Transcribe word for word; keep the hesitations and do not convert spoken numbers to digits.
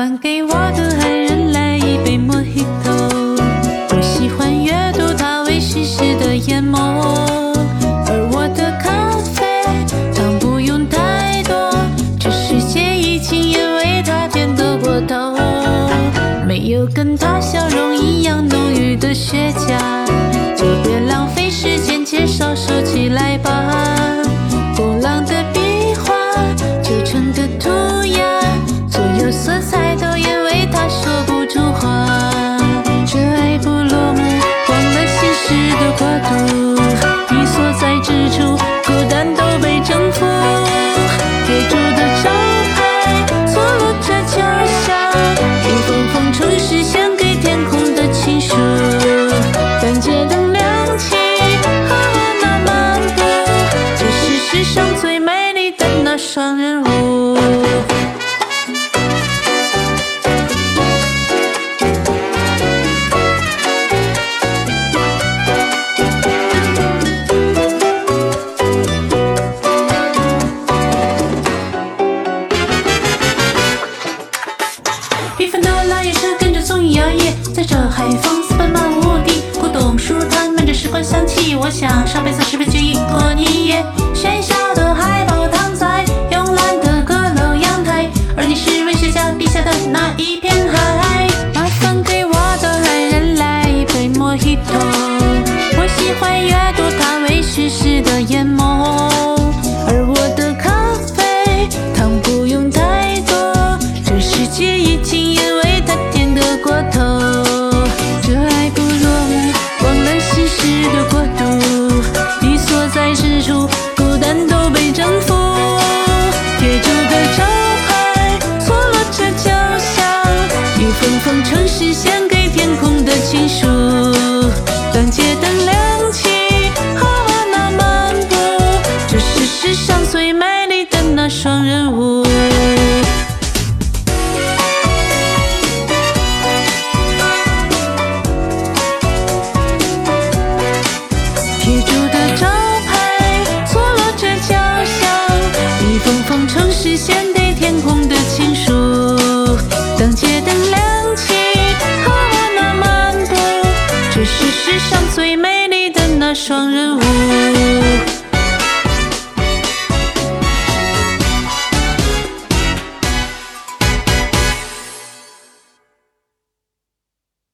烦给我的爱人来一杯莫吉托。我喜欢阅读他微醺时的眼眸，而我的咖啡糖不用太多，这世界已经因为他变得过头。没有跟他笑容一样浓郁的雪茄，就别浪费时间介绍，收起来吧。波浪的壁画，旧城的涂鸦，所有色彩都因为他说不出话。这爱不落幕，忘了心事的国度，你所在之处，孤单都被征服。铁铸的招牌错落着脚下，一封封城市献给天空的情书。当街灯亮起，和我慢慢步，这是世上最美丽的那双人舞。平凡的老夜车跟着综艺摇曳，在这海风